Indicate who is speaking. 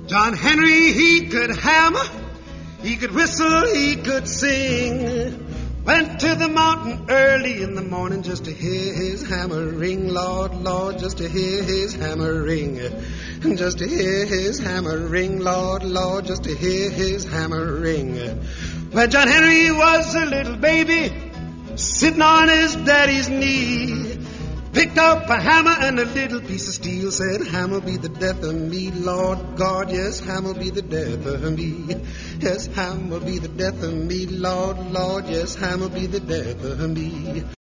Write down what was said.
Speaker 1: John Henry, he could hammer, he could whistle, he could sing. Went to the mountain early in the morning just to hear his hammer ring, Lord, Lord, just to hear his hammer ring. Just to hear his hammer ring, Lord, Lord, just to hear his hammer ring. When John Henry was a little baby, sitting on his daddy's knee, picked up a hammer and a little piece of steel, said, hammer be the death of me, Lord God, yes, hammer be the death of me. Yes, hammer be the death of me, Lord, Lord, yes, hammer be the death of me.